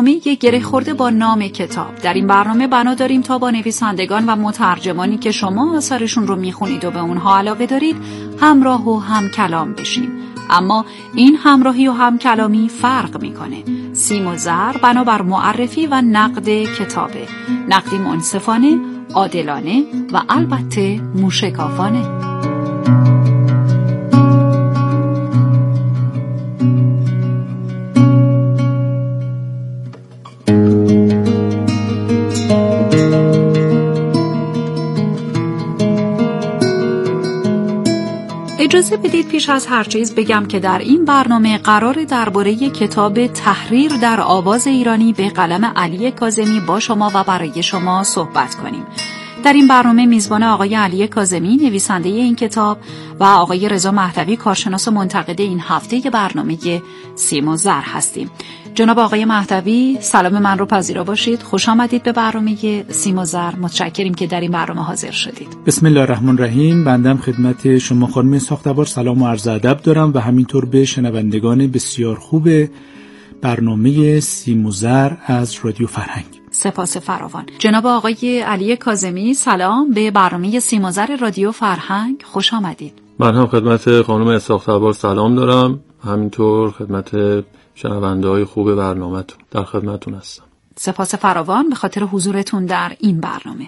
برنامه گره خورده با نام کتاب. در این برنامه بنا داریم تا با نویسندگان و مترجمانی که شما آثارشون رو میخونید و به اونها علاقه دارید همراه و هم کلام بشیم. اما این همراهی و هم کلامی فرق میکنه. سیم و زر بنابر معرفی و نقد کتابه، نقدی منصفانه، عادلانه و البته موشکافانه. اجازه بدید پیش از هر چیز بگم که در این برنامه قرار درباره کتاب تحریر در آواز ایرانی به قلم علی کاظمی با شما و برای شما صحبت کنیم. در این برنامه میزبان آقای علی کاظمی نویسنده این کتاب و آقای رضا مهدوی کارشناس و منتقد این هفته برنامه سیم و زر هستیم. جناب آقای مهدوی سلام من رو پذیرا باشید. خوش آمدید به برنامه سیم و زر. متشکریم که در این برنامه حاضر شدید. بسم الله الرحمن الرحیم. بنده خدمت شما خانم ساختبار سلام و عرض ادب دارم و همینطور به شنوندگان بسیار خوب برنامه سیم و زر از رادیو فرهنگ. سپاس فراوان. جناب آقای علی کاظمی سلام به برنامه سیم و زر رادیو فرهنگ. خوش آمدید. من هم خدمت خانم ساختبار سلام دارم، همینطور خدمت شنونده‌های خوب برنامه‌تون در خدمتتون هستم. سپاس فراوان به خاطر حضورتون در این برنامه.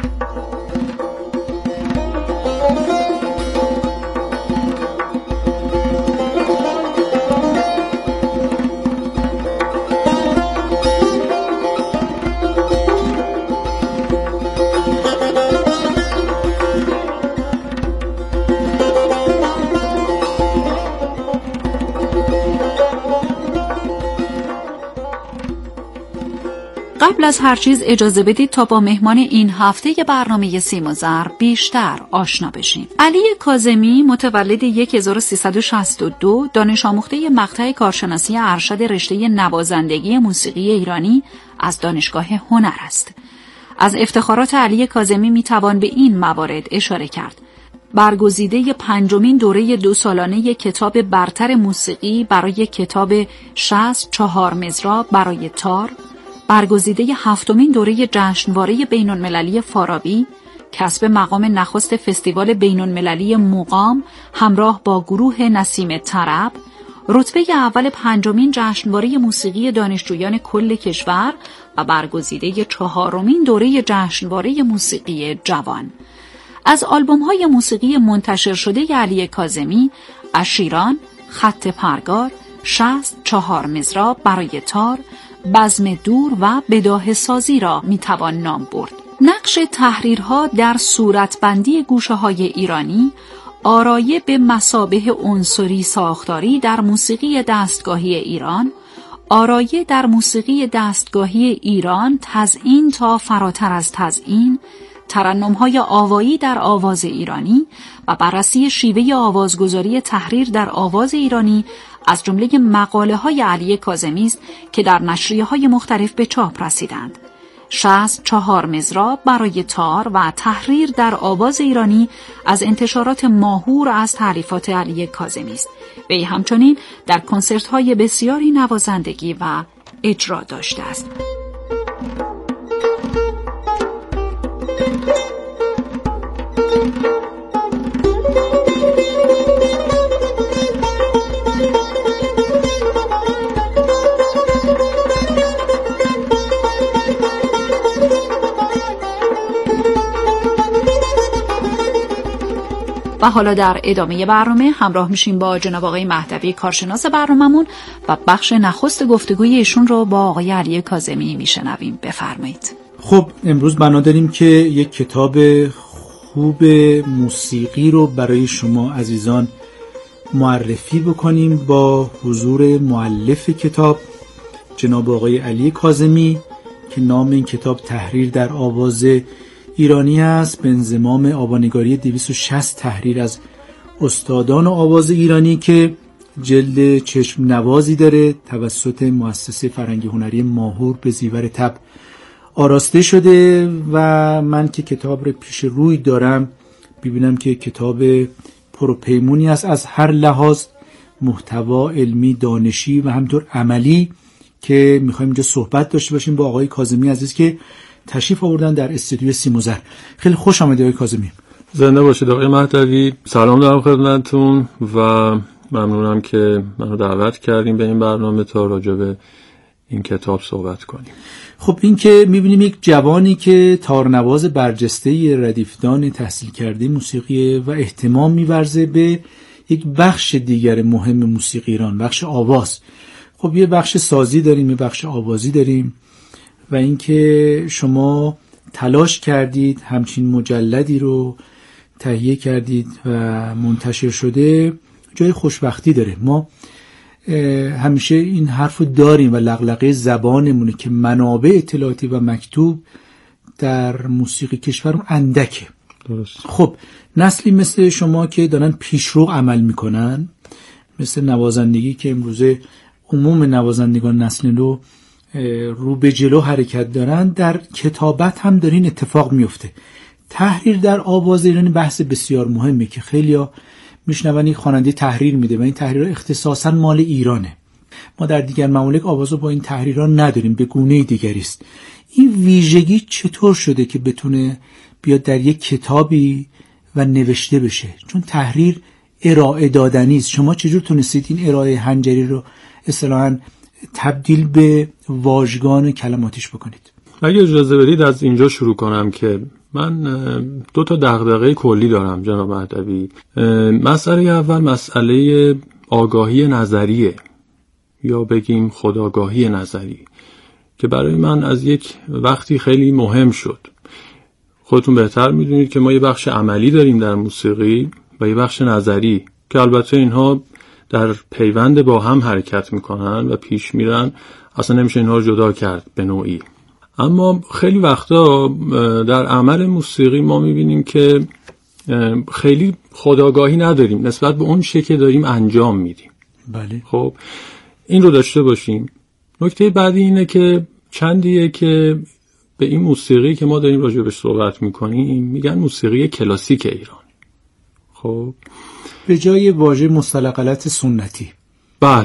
قبل از هر چیز اجازه بدید تا با مهمان این هفته برنامه سیم و زر بیشتر آشنا بشیم. علی کاظمی متولد 1362 دانش آموخته مقطع کارشناسی ارشد رشته نوازندگی موسیقی ایرانی از دانشگاه هنر است. از افتخارات علی کاظمی میتوان به این موارد اشاره کرد: برگزیده 5مین دوره 2 سالانه کتاب برتر موسیقی برای کتاب 64 مزرا برای تار، برگزیده 7مین دوره جشنواره بین‌المللی فارابی، کسب مقام نخست فستیوال بین‌المللی مقام همراه با گروه نسیم طرب، رتبه اول 5مین جشنواره موسیقی دانشجویان کل کشور و برگزیده 4مین دوره جشنواره موسیقی جوان. از آلبوم‌های موسیقی منتشر شده علی کاظمی اشیران، خط پرگار، 64 مزرا برای تار، بزم دور و بداهه سازی را میتوان نام برد. نقش تحریرها در صورتبندی گوشه‌های ایرانی آرایه به مثابه عنصری ساختاری در موسیقی دستگاهی ایران، آرایه در موسیقی دستگاهی ایران تزیین تا فراتر از تزیین، ترنم‌های آوایی در آواز ایرانی و بررسی شیوه آوازگذاری تحریر در آواز ایرانی از جمله مقاله‌های علی کاظمی است که در نشریه‌های مختلف به چاپ رسیدند. 64 مزرا برای تار و تحریر در آواز ایرانی از انتشارات ماهور از تالیفات علی کاظمی است. وی همچنین در کنسرت‌های بسیاری نوازندگی و اجرا داشته است. و حالا در ادامه برنامه همراه میشیم با جناب آقای مهدوی کارشناس برنامه‌مون و بخش نخست گفتگوی ایشون رو با آقای علی کاظمی میشنویم. بفرمایید. خب امروز بنا داریم که یک کتاب خوب موسیقی رو برای شما عزیزان معرفی بکنیم با حضور مؤلف کتاب جناب آقای علی کاظمی که نام این کتاب تحریر در آواز ایرانی است، به انضمام آوانگاری 260 تحریر از استادان آواز ایرانی که جلد چشم نوازی داره، توسط مؤسسه فرهنگی هنری ماهور به زیور تب آراسته شده و من که کتاب رو پیش روی دارم ببینم که کتاب پروپیمونی است از هر لحاظ، محتوا علمی، دانشی و همطور عملی که میخوایم اینجا صحبت داشته باشیم با آقای کاظمی عزیز که تشریف آوردن در استودیو سیم و زر. خیلی خوش آمدید آقای کاظمی. زنده باشید آقای مهدوی. سلام دارم خدمتتون و ممنونم که منو دعوت کردیم به این برنامه تا راجع به این کتاب صحبت کنیم. خب این که میبینیم یک جوانی که تارنواز برجسته ردیفدان تحصیل کرده موسیقی و اهتمام می‌ورزه به یک بخش دیگر مهم موسیقی ایران، بخش آواز. خب یه بخش سازی داریم، یه بخش آوازی داریم و اینکه شما تلاش کردید همچین مجلدی رو تهیه کردید و منتشر شده جای خوشبختی داره. ما همیشه این حرفو داریم و لغلقه زبانمونه که منابع اطلاعاتی و مکتوب در موسیقی کشور اندکه. درست. خب نسلی مثل شما که دارن پیشرو عمل میکنن، مثل نوازندگی که امروزه عموم نوازندگان نسل نو رو به جلو حرکت دارن، در کتابت هم دارین اتفاق میفته. تحریر در آواز ایرانی بحث بسیار مهمه که خیلیا میشنون یک خواننده تحریر میده و این تحریر اختصاصا مال ایرانه. ما در دیگر ممالک آوازو با این تحریرها نداریم، به گونه دیگری است. این ویژگی چطور شده که بتونه بیاد در یک کتابی و نوشته بشه؟ چون تحریر ارائه دادنی است. شما چجور تونستید این ارائه هنجری رو اصطلاحاً تبدیل به واژگان کلماتیش بکنید؟ اگه اجازه بدید از اینجا شروع کنم که من 2 تا دغدغه کلی دارم جناب مهدوی. مسئله اول مسئله آگاهی نظریه یا بگیم خودآگاهی نظری که برای من از یک وقتی خیلی مهم شد. خودتون بهتر میدونید که ما یه بخش عملی داریم در موسیقی و یه بخش نظری که البته اینها در پیوند با هم حرکت میکنن و پیش میرن، اصلا نمیشه اینها رو جدا کرد به نوعی. اما خیلی وقتا در عمل موسیقی ما میبینیم که خیلی خودآگاهی نداریم نسبت به اون چیزی که داریم انجام میدیم. بله. خب این رو داشته باشیم. نکته بعدی اینه که چندیه که به این موسیقی که ما داریم راجع بهش صحبت میکنیم میگن موسیقی کلاسیک ایران. خب به جای واژه مصطلح غلط سنتی. بله.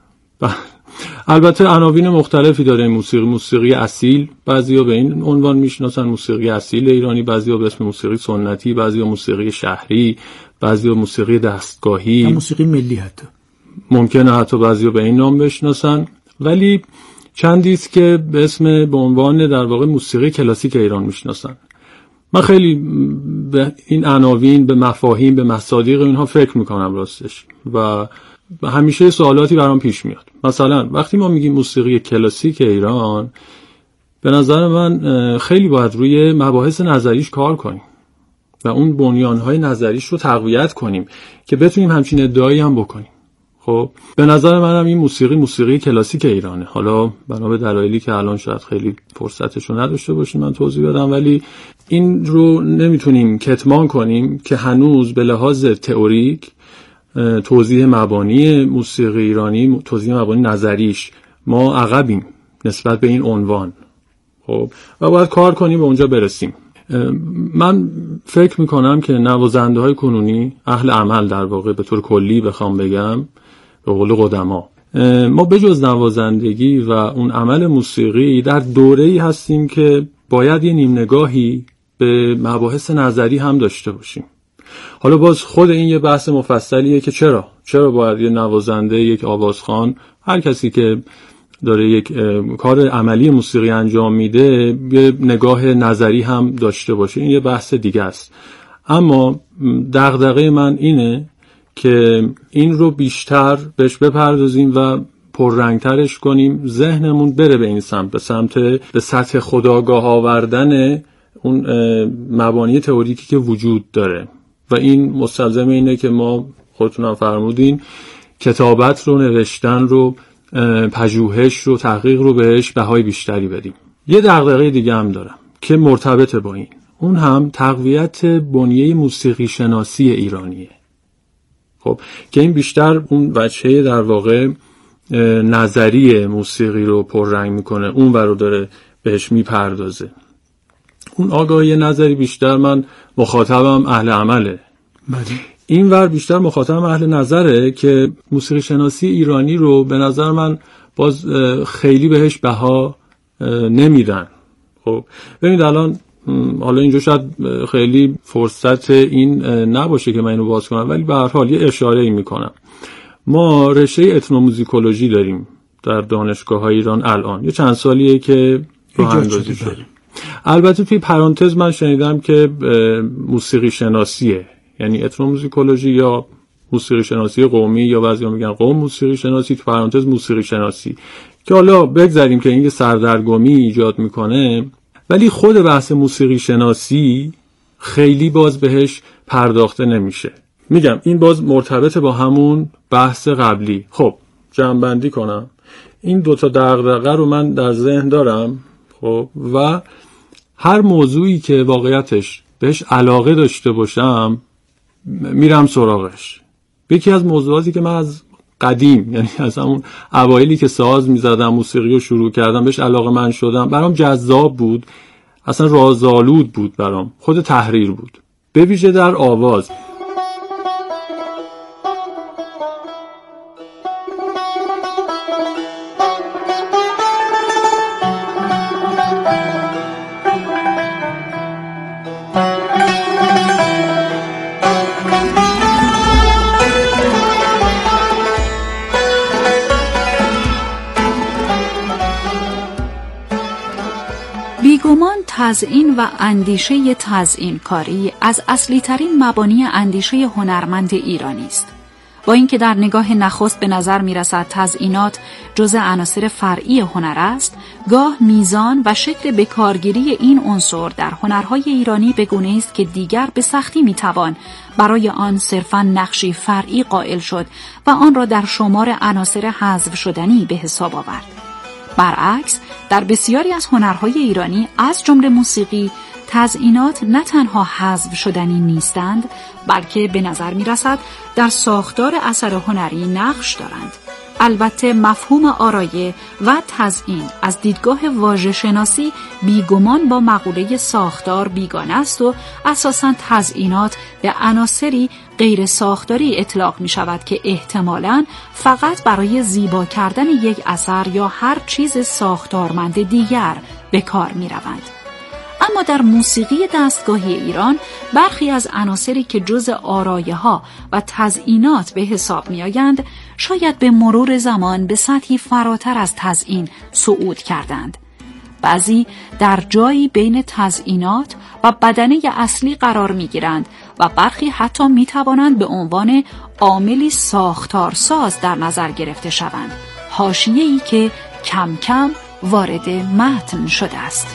البته عناوین مختلفی داره موسیقی اصیل، بعضیا به این عنوان میشناسن موسیقی اصیل ایرانی، بعضیا به اسم موسیقی سنتی، بعضیا موسیقی شهری، بعضیا موسیقی دستگاهی، موسیقی ملی حتی ممکنه حتی بعضیا به این نام بشناسن. ولی چندیست که به عنوان در واقع موسیقی کلاسیک ایران میشناسن. من خیلی به این عناوین، به مفاهیم، به مصادیق اینها فکر میکنم راستش و همیشه سوالاتی برام پیش میاد. مثلا وقتی ما میگیم موسیقی کلاسیک ایران، به نظر من خیلی باید روی مباحث نظریش کار کنیم و اون بنیانهای نظریش رو تقویت کنیم که بتونیم همچین ادعایی هم بکنیم. خب به نظر منم این موسیقی کلاسیک ایرانه. حالا بنا به دلایلی که الان شاید خیلی فرصتش رو نداشته باشیم من توضیح بدم، ولی این رو نمیتونیم کتمان کنیم که هنوز به لحاظ تئوریک توضیح مبانی موسیقی ایرانی، توضیح مبانی نظریش ما عقبیم نسبت به این عنوان. خب و باید کار کنیم به اونجا برسیم. من فکر میکنم که نوازنده‌های کنونی، اهل عمل در واقع به طور کلی بخوام بگم به قول قدما، ما بجز نوازندگی و اون عمل موسیقی در دوره‌ای هستیم که باید یه نیم نگاهی به مباحث نظری هم داشته باشیم. حالا باز خود این یه بحث مفصلیه که چرا باید یه نوازنده، یک آوازخوان، هر کسی که داره یک کار عملی موسیقی انجام میده یه نگاه نظری هم داشته باشه. این یه بحث دیگه است. اما دغدغه من اینه که این رو بیشتر بهش بپردازیم و پررنگترش کنیم، ذهنمون بره به این سمت به سطح خودآگاه آوردن اون مبانی تئوریکی که وجود داره و این مستلزم اینه که ما خودتون هم فرمودین کتابت رو، نوشتن رو، پژوهش رو، تحقیق رو بهش بهای بیشتری بدیم. یه دغدغه دیگه هم دارم که مرتبط با این، اون هم تقویت بنیه موسیقی شناسی ایرانیه. خب که این بیشتر اون وجهه در واقع نظری موسیقی رو پررنگ میکنه، اون ور داره بهش میپردازه. اون آگاهی نظری بیشتر من مخاطبم اهل عمله. این ور بیشتر مخاطبم اهل نظره که موسیقی شناسی ایرانی رو به نظر من باز خیلی بهش بها نمیدن. خب ببینید الان حالا اینجا شاید خیلی فرصت این نباشه که من اینو باز کنم، ولی به هر حال یه اشاره‌ای میکنم. ما رشته اتنوموزیکولوژی داریم در دانشگاه‌های ایران الان، یه چند سالیه که راه اندازی شده. البته توی پرانتز من شنیدم که موسیقی شناسیه، یعنی اتنوموزیکولوژی یا موسیقی شناسی قومی، یا بعضیا میگن قوم موسیقی شناسی، تو پرانتز موسیقی شناسی، که حالا بگذاریم که این یه سردرگمی ایجاد میکنه. ولی خود بحث موسیقی شناسی خیلی باز بهش پرداخته نمیشه. میگم این باز مرتبط با همون بحث قبلی. خب جمع‌بندی کنم، این دوتا دغدغه رو من در ذهن دارم. خب و هر موضوعی که واقعیتش بهش علاقه داشته باشم میرم سراغش. یکی از موضوعاتی که من از قدیم، یعنی از همون اوایلی که ساز میزدم، موسیقی رو شروع کردم، بهش علاقه من شدم، برام جذاب بود، اصلا رازآلود بود برام، خود تحریر بود، به ویژه در آواز. بیگمان تزیین و اندیشه تزیینکاری از اصلی ترین مبانی اندیشه هنرمند ایرانی است. با اینکه در نگاه نخست به نظر می‌رسد تزیینات جزء عناصر فرعی هنر است، گاه میزان و شکل بکارگیری این عنصر در هنرهای ایرانی به گونه‌ای است که دیگر به سختی میتوان برای آن صرفاً نقشی فرعی قائل شد و آن را در شمار عناصر حذف شدنی به حساب آورد. برعکس در بسیاری از هنرهای ایرانی از جمله موسیقی، تزیینات نه تنها حذف شدنی نیستند، بلکه به نظر می رسد در ساختار اثر هنری نقش دارند. البته مفهوم آرایه و تزیین از دیدگاه واژه شناسی بیگمان با مقوله ساختار بیگانه است و اساساً تزیینات به عناصری غیر ساختاری اطلاق می شود که احتمالاً فقط برای زیبا کردن یک اثر یا هر چیز ساختارمند دیگر به کار می روند. اما در موسیقی دستگاهی ایران برخی از عناصری که جزء آرایه‌ها و تزیینات به حساب می‌آیند شاید به مرور زمان به سطحی فراتر از تزیین صعود کردند. بعضی در جایی بین تزیینات و بدنه اصلی قرار می‌گیرند و برخی حتی می‌توانند به عنوان عاملی ساختارساز در نظر گرفته شوند، حاشیه‌ای که کم کم وارد متن شده است.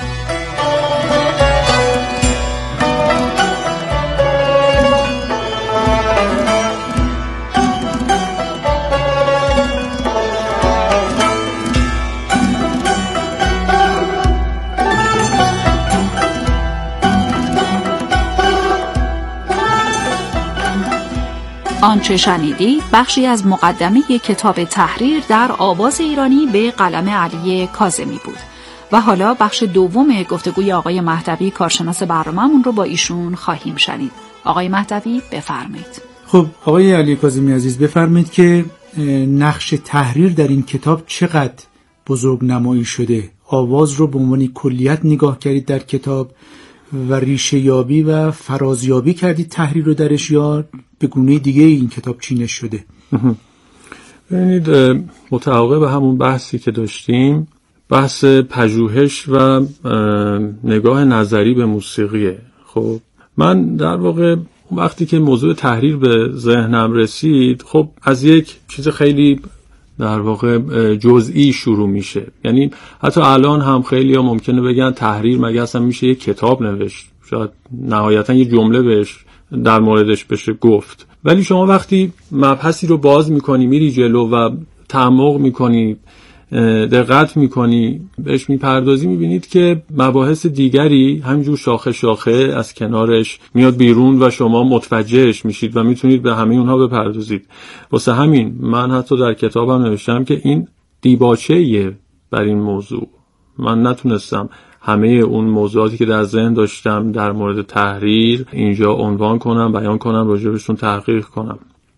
آنچه شنیدید بخشی از مقدمه کتاب تحریر در آواز ایرانی به قلم علی کاظمی بود و حالا بخش دوم گفتگوی آقای مهدوی کارشناس برنامه‌مون رو با ایشون خواهیم شنید. آقای مهدوی بفرمایید. خب آقای علی کاظمی عزیز بفرمایید که نقش تحریر در این کتاب چقدر بزرگ نمایی شده؟ آواز رو به عنوان کلیت نگاه کردید در کتاب و ریشه یابی و فرازیابی کردید تحریر رو درش، یا به گونه دیگه این کتاب چینش شده؟ ببینید متعاقب به همون بحثی که داشتیم، بحث پژوهش و نگاه نظری به موسیقیه. خب من در واقع وقتی که موضوع تحریر به ذهنم رسید، خب از یک چیز خیلی در واقع جزئی شروع میشه. یعنی حتی الان هم خیلی ها ممکنه بگن تحریر مگه اصلا میشه یک کتاب نوشت، شاید نهایتا یه جمله بهش در موردش بشه گفت. ولی شما وقتی مبحثی رو باز میکنی، میری جلو و تعمق میکنی، دقت میکنی، بهش میپردازی، میبینید که مباحث دیگری همینجور شاخه شاخه از کنارش میاد بیرون و شما متوجهش میشید و میتونید به همه اونها بپردازید. واسه همین من حتی در کتابم نوشتم که این دیباچه‌ایه بر این موضوع. من نتونستم همه اون موضوعاتی که در ذهن داشتم در مورد تحریر اینجا عنوان کنم، بیان کنم، راجع بهشون تحقیق کنم.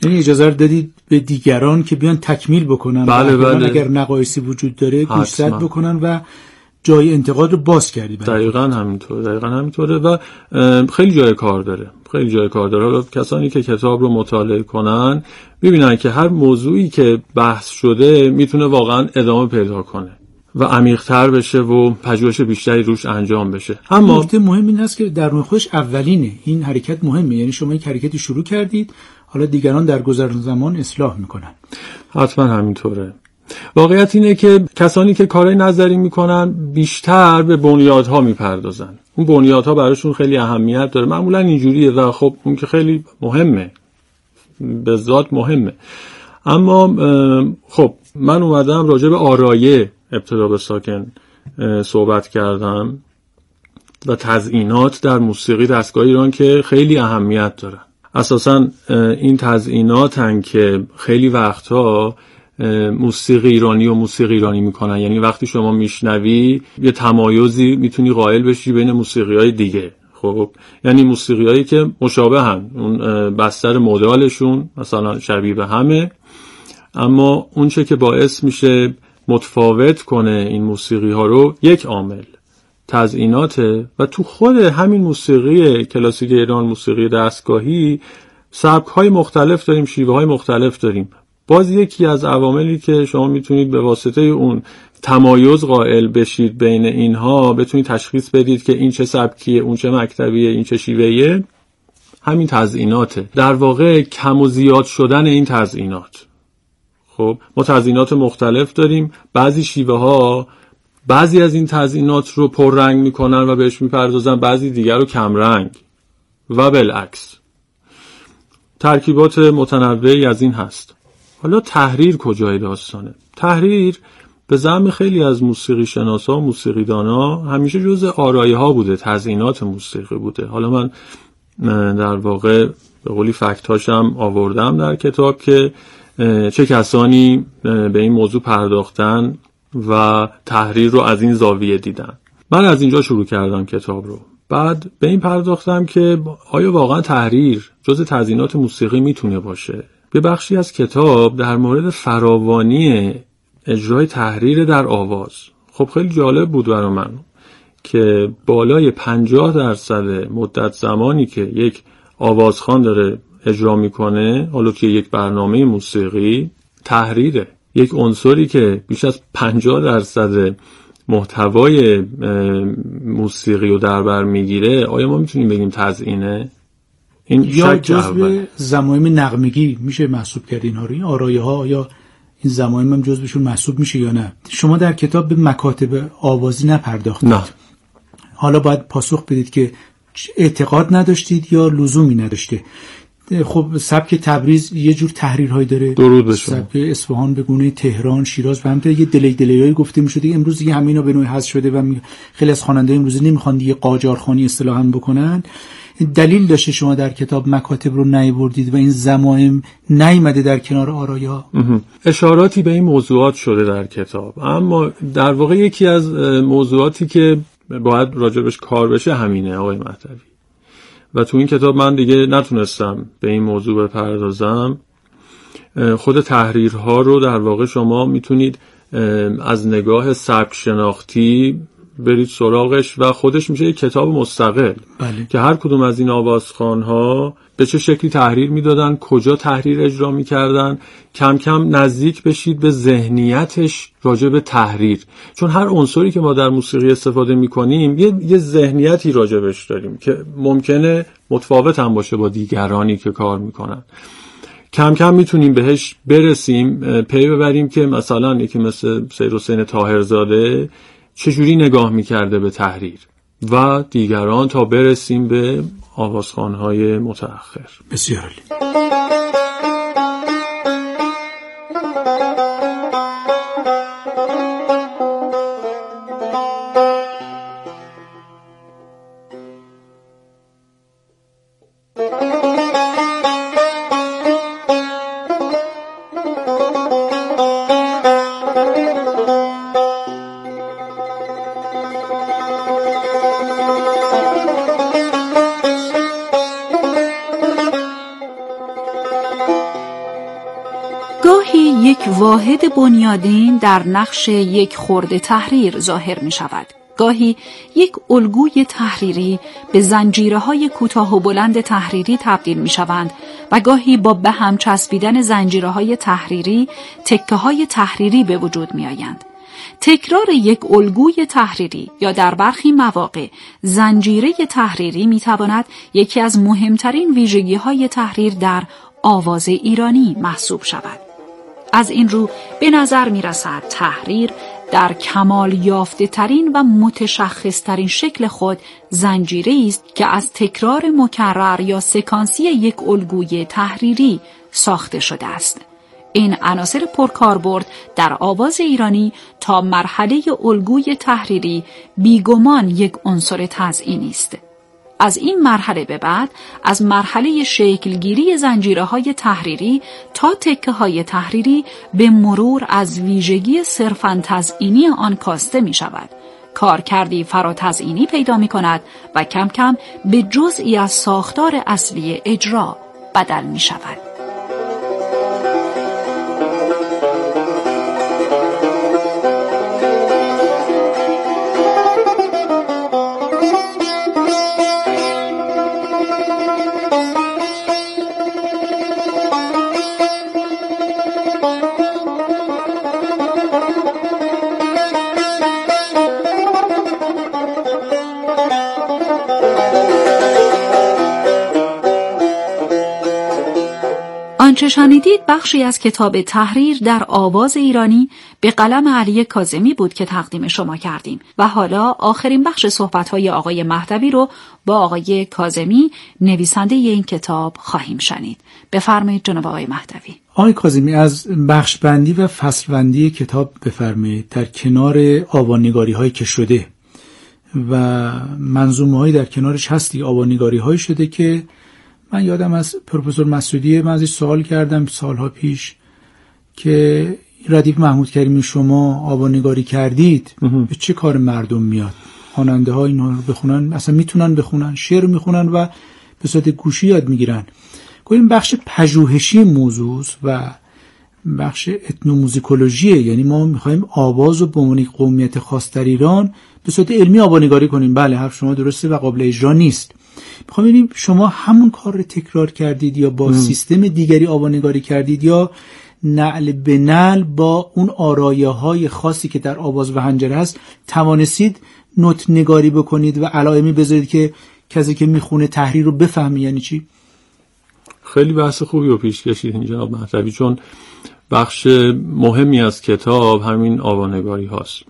یعنی اجازه دادید به دیگران که بیان تکمیل بکنن. بله. اگر نقایصی وجود داره گوشزد بکنن و جای انتقاد رو باز کردی. دقیقاً همینطوره و خیلی جای کار داره. حالا کسانی که کتاب رو مطالعه کنن ببینن که هر موضوعی که بحث شده میتونه واقعاً ادامه پیدا کنه و عمیق‌تر بشه و پژوهش بیشتری روش انجام بشه. اما نکته مهم این است که در نوع خودش اولینه این حرکت مهمه، یعنی شما یک حرکتی شروع کردید، حالا دیگران در گذر زمان اصلاح میکنن. حتما همینطوره. واقعیت اینه که کسانی که کارهای نظری میکنن بیشتر به بنیادها میپردازن. اون بنیادها براشون خیلی اهمیت داره، معمولا اینجوریه و خب اون که خیلی مهمه، به ذات مهمه. اما خب من اومدم راجع به آرایه ابتدا به ساکن صحبت کردم و تزیینات در موسیقی دستگاه ایران که خیلی اهمیت دارن. اساساً این تزییناتن که خیلی وقتها موسیقی ایرانی میکنن. یعنی وقتی شما میشنوی یه تمایزی میتونی قائل بشی بین موسیقی‌های دیگه. خب یعنی موسیقی‌هایی که مشابهن، اون بستر مودالشون مثلا شبیه به همه، اما اون چه که باعث میشه متفاوت کنه این موسیقی‌ها رو یک عامل تزییناته. و تو خود همین موسیقی کلاسیک ایران، موسیقی دستگاهی، سبک‌های مختلف داریم، شیوه‌های مختلف داریم. باز یکی از عواملی که شما میتونید به واسطه اون تمایز قائل بشید بین اینها بتونید تشخیص بدید که این چه سبکیه، اون چه مکتبیه، این چه شیوهیه، همین تزییناته. در واقع کم و زیاد شدن این تزیینات. خب ما تزیینات مختلف داریم، بعضی شیوه ها بعضی از این تزیینات رو پررنگ میکنن و بهش میپردازن، بعضی دیگر رو کم رنگ و بالعکس. ترکیبات متنوعی از این هست. حالا تحریر کجای داستانه؟ تحریر به زعم خیلی از موسیقی شناسا و موسیقی دانا همیشه جزء آرایه ها بوده، تزیینات موسیقی بوده. حالا من در واقع به قولی فکتاشم آوردم در کتاب که چه کسانی به این موضوع پرداختن و تحریر رو از این زاویه دیدن. من از اینجا شروع کردم کتاب رو. بعد به این پرداختم که آیا واقعا تحریر جزء تزیینات موسیقی میتونه باشه؟ به بخشی از کتاب در مورد فراوانی اجرای تحریر در آواز. خب خیلی جالب بود برای من که بالای 50% مدت زمانی که یک آوازخوان داره اجرا میکنه، حالا که یک برنامه موسیقی، تحریره. یک عنصری که بیش از 50% محتوای موسیقی رو در بر میگیره، آیا ما میتونیم بگیم تزیینه؟ این یا جزء ضمایم نغمگی میشه محسوب کرد اینها رو؟ این آرایه ها یا این ضمایم هم جزءشون محسوب میشه یا نه؟ شما در کتاب به مکاتب آوازی نپرداختید. نه. حالا باید پاسخ بدید که اعتقاد نداشتید یا لزومی نداشته. خب سبک تبریز یه جور تحریرهایی داره، درود به شما. سبک اصفهان به گونه تهران، شیراز و همینطور یه دلیایی گفته میشه دیگه. امروز دیگه همینا به نوعی حذف شده و خیلی از خواننده امروزی نمیخوان دیگه قاجارخوانی اصطلاحاً بکنن. دلیل داشته شما در کتاب مکاتب رو نیاوردید و این ضمایم نیامده در کنار آرایه‌ها؟ اشاراتی به این موضوعات شده در کتاب، اما در واقع یکی از موضوعاتی که باید راجبش کار بشه همینه آقای مهدوی. و تو این کتاب من دیگه نتونستم به این موضوع بپردازم. خود تحریرها رو در واقع شما میتونید از نگاه سبک شناختی برید سراغش و خودش میشه یک کتاب مستقل. بله. که هر کدوم از این آوازخوان‌ها به چه شکلی تحریر میدادن، کجا تحریر اجرا میکردن، کم کم نزدیک بشید به ذهنیتش راجع به تحریر. چون هر عنصری که ما در موسیقی استفاده میکنیم یه ذهنیتی راجعش داریم که ممکنه متفاوت هم باشه با دیگرانی که کار میکنن. کم کم میتونیم بهش برسیم، پی ببریم که مثلا یکی مثل سید حسین طاهرزاده چجوری نگاه میکرده به تحریر و دیگران، تا برسیم به آوازخوان‌های متأخر. بسیار عالی. واحد بنیادین در نقش یک خرده تحریر ظاهر می شود. گاهی یک الگوی تحریری به زنجیره‌های کوتاه و بلند تحریری تبدیل می‌شوند و گاهی با به هم چسبیدن زنجیره‌های تحریری تکه‌های تحریری به وجود می‌آیند. تکرار یک الگوی تحریری یا در برخی مواقع زنجیره تحریری می‌تواند یکی از مهمترین ویژگی‌های تحریر در آواز ایرانی محسوب شود. از این رو به نظر می‌رسد تحریر در کمال یافته ترین و متشخص ترین شکل خود زنجیره است که از تکرار مکرر یا سکانسی یک الگوی تحریری ساخته شده است. این عناصر پرکاربرد در آواز ایرانی تا مرحله الگوی تحریری بیگمان یک عنصر تزیینی است. از این مرحله به بعد، از مرحله شکلگیری زنجیره‌های تحریری تا تکه‌های تحریری به مرور از ویژگی صرفاً تزیینی آن کاسته می شود. کارکردی فراتزیینی پیدا می کند و کم کم به جزئی از ساختار اصلی اجرا بدل می شود. آنچه شنیدید بخشی از کتاب تحریر در آواز ایرانی به قلم علی کاظمی بود که تقدیم شما کردیم و حالا آخرین بخش صحبت‌های آقای مهدوی رو با آقای کاظمی نویسنده این کتاب خواهیم شنید. بفرمایید جناب آقای مهدوی. آقای کاظمی از بخش بندی و فصل بندی کتاب بفرمایید. در کنار آوان‌نگاری‌هایی که شده و منظومه‌هایی در کنارش هستی، آوان‌نگاری‌هایی شده که من یادم از پروفسور مسعودی من ازش سوال کردم سالها پیش که ردیف محمود کریمی شما آوان‌نگاری کردید به چه کار مردم میاد؟ خواننده ها اینا رو بخونن، اصلا میتونن بخونن، شعر میخونن و به صورت گوشی یاد میگیرن. این بخش پژوهشی موضوع و بخش اتنوموزیکولوژیه، یعنی ما میخوایم آواز رو به عنوان قومیت خاص در ایران به صورت علمی آوان‌نگاری کنیم. بله، حرف شما درسته و قابل اجرا نیست. میخوام ببینیم شما همون کار رو تکرار کردید یا با سیستم دیگری آوان‌نگاری کردید یا نعل به نعل با اون آرایه‌های خاصی که در آواز و حنجره هست توانستید نوت نگاری بکنید و علائمی بذارید که کسی که میخونه تحریر رو بفهمی یعنی چی؟ خیلی بحث خوبی رو پیش کشیدین جناب مهدوی، چون بخش مهمی از کتاب همین آوان‌نگاری هاست.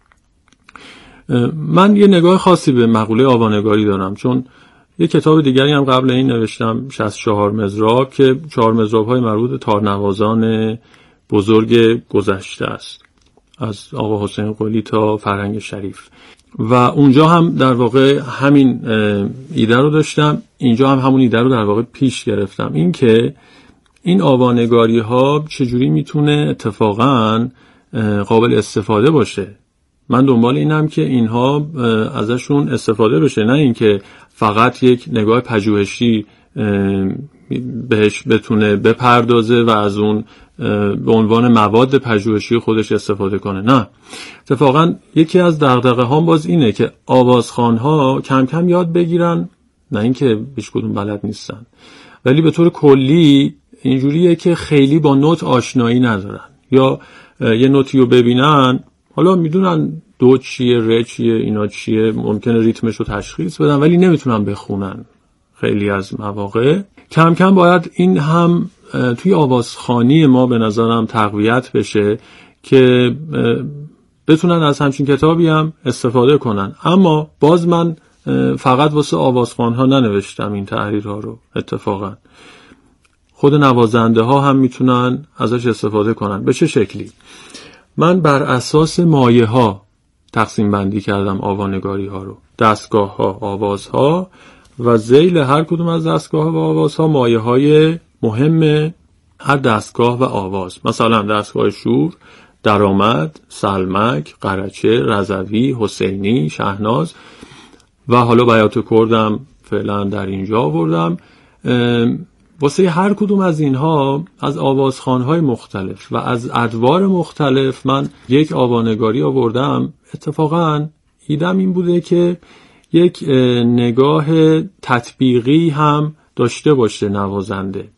من یه نگاه خاصی به مقوله آوان‌نگاری دارم، چون یه کتاب دیگری هم قبل این نوشتم 64 مضراب که 4 مضراب‌های مربوط به تارنوازان بزرگ گذشته است، از آقا حسین قلی تا فرهنگ شریف، و اونجا هم در واقع همین ایده رو داشتم، اینجا هم همون ایده رو در واقع پیش گرفتم، این که این آوان‌نگاری ها چجوری میتونه اتفاقاً قابل استفاده باشه. من دنبال اینم که اینها ازشون استفاده بشه، نه اینکه فقط یک نگاه پژوهشی بهش بتونه بپردازه و از اون به عنوان مواد پژوهشی خودش استفاده کنه. نه، اتفاقا یکی از دغدغه‌هام باز اینه که آوازخوان‌ها کم کم یاد بگیرن، نه اینکه هیچ کدوم بلد نیستن، ولی به طور کلی اینجوریه که خیلی با نوت آشنایی ندارن، یا یه نوتی رو ببینن حالا میدونن دو چیه، ره چیه، اینا چیه، ممکنه ریتمش رو تشخیص بدن ولی نمیتونن بخونن. خیلی از مواقع کم کم باید این هم توی آوازخوانی ما به نظرم تقویت بشه که بتونن از همچین کتابی هم استفاده کنن. اما باز من فقط واسه آوازخوان‌ها ننوشتم این تحریرها رو، اتفاقا خود نوازنده ها هم میتونن ازش استفاده کنن. به چه شکلی؟ من بر اساس مایه ها تقسیم بندی کردم آوان‌نگاری ها رو، دستگاه ها، آواز ها، و ذیل هر کدوم از دستگاه ها و آواز ها مایه های مهم هر دستگاه و آواز. مثلا دستگاه شور، درآمد، سلمک، قرچه، رضوی، حسینی، شهناز و حالا بیات کردم فعلا در اینجا آوردم. واسه هر کدوم از اینها از آوازخوان‌های مختلف و از ادوار مختلف من یک آوانگاری آوردم. اتفاقاً ایدم این بوده که یک نگاه تطبیقی هم داشته باشه نوازنده.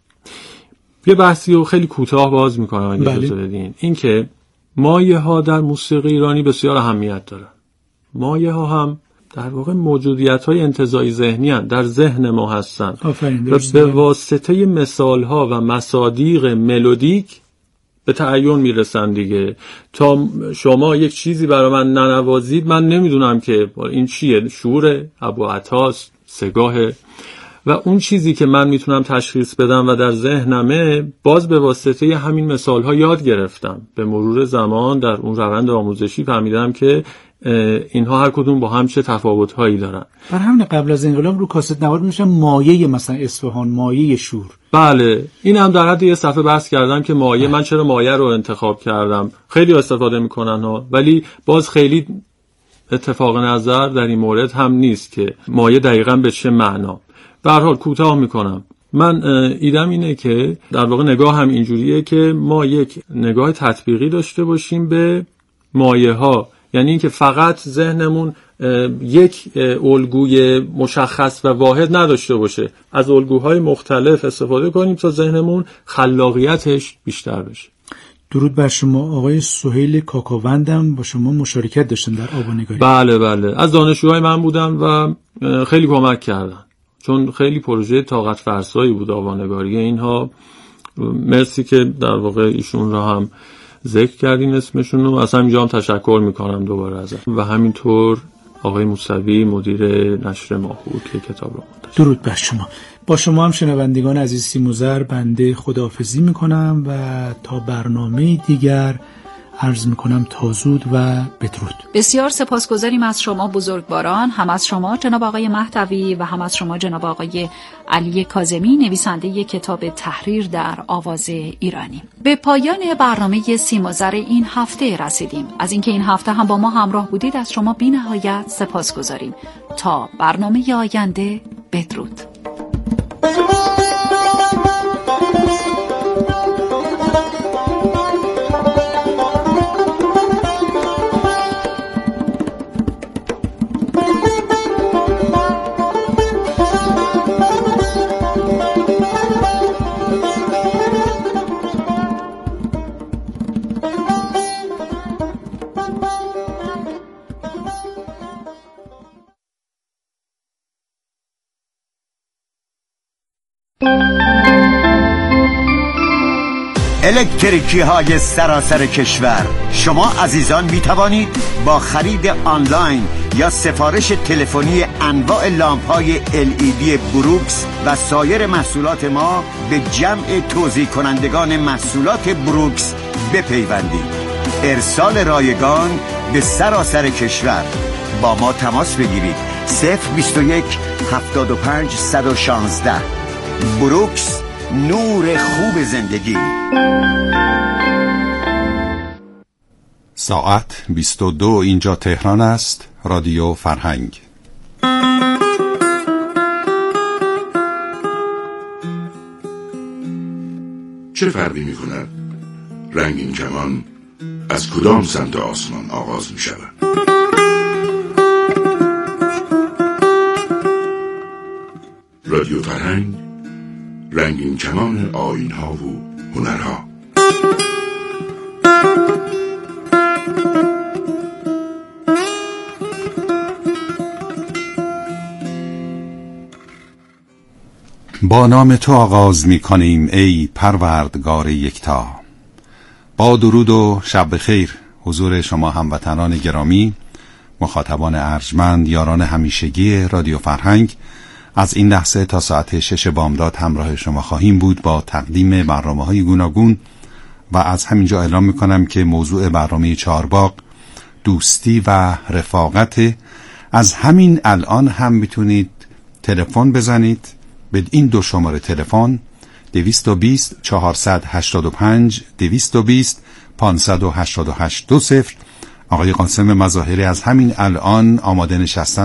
یه بحثی رو خیلی کوتاه باز میکنم اگه اجازه بدین. این که مایه ها در موسیقی ایرانی بسیار اهمیت دارن. مایه ها هم در واقع موجودیت های انتزاعی ذهنی هستند، در ذهن ما هستن و به واسطه مثال ها و مصادیق ملودیک به تعین میرسن دیگه. تا شما یک چیزی برای من ننوازید من نمیدونم که این چیه، شور ابوعطاست، سگاهه، و اون چیزی که من میتونم تشخیص بدم و در ذهنمه باز به واسطه همین مثالها یاد گرفتم. به مرور زمان در اون روند آموزشی فهمیدم که اینها هر کدوم با هم چه تفاوت‌هایی دارن. بر همین قبل از انقلاب رو کاست نوار میشن مایه مثلا اصفهان، مایه شور. بله، این هم در حد یه صفحه بحث کردم که مایه من چرا مایه رو انتخاب کردم. خیلی استفاده میکنن ها، ولی باز خیلی اتفاق نظر در این مورد هم نیست که مایه دقیقاً به چه معنا. به هر حال کوتاه میکنم. من ایدم اینه که در واقع نگاه هم اینجوریه که ما یک نگاه تطبیقی داشته باشیم به مایه ها، یعنی اینکه فقط ذهنمون یک الگوی مشخص و واحد نداشته باشه، از الگوهای مختلف استفاده کنیم تا ذهنمون خلاقیتش بیشتر بشه. درود بر شما. آقای سهیل کاکاوندم با شما مشارکت داشتن در آوانگاری. بله، از دانشجوهای من بودن و خیلی کمک کردن، چون خیلی پروژه طاقت فرسایی بود آوانگاری اینها. مرسی که در واقع ایشون را هم ذکر کردین اسمشون رو. اصلا اینجا هم تشکر میکنم دوباره ازش و همینطور آقای موسوی مدیر نشر ماهور که کتاب رو منتشر. درود بر شما. با شما هم شنوندگان عزیز سیموزر بنده خداحافظی میکنم و تا برنامه دیگر عرض میکنم تا زود و بدرود. بسیار سپاسگزاریم از شما بزرگواران، هم از شما جناب آقای مهدوی و هم از شما جناب آقای علی کاظمی، نویسنده کتاب تحریر در آواز ایرانی. به پایان برنامه سیموزر این هفته رسیدیم. از اینکه این هفته هم با ما همراه بودید از شما بی نهایت سپاسگزاریم. تا برنامه آینده بدرود. الکتریکی های سراسر کشور، شما عزیزان می توانید با خرید آنلاین یا سفارش تلفنی انواع لامپ های LED بروکس و سایر محصولات ما به جمع توزیع کنندگان محصولات بروکس بپیوندید. ارسال رایگان به سراسر کشور. با ما تماس بگیرید 021 75 116. بروکس، نور خوب زندگی. ساعت 22 اینجا تهران است. رادیو فرهنگ. چه فرقی می کند رنگین کمان از کدام سمت آسمان آغاز می شود؟ رادیو فرهنگ، رنگین کمان آیین‌ها و هنرها. با نام تو آغاز می کنیم ای پروردگار یکتا. با درود و شب بخیر حضور شما هموطنان گرامی، مخاطبان ارجمند، یاران همیشگی رادیو فرهنگ. از این لحظه تا ساعت 6 بامداد همراه شما خواهیم بود با تقدیم برنامه‌های گوناگون و از همینجا اعلام می‌کنم که موضوع برنامه چهارباغ دوستی و رفاقت. از همین الان هم میتونید تلفن بزنید به این دو شماره تلفن 220 485 220 588 20. آقای قاسم مظاهری از همین الان آماده نشستن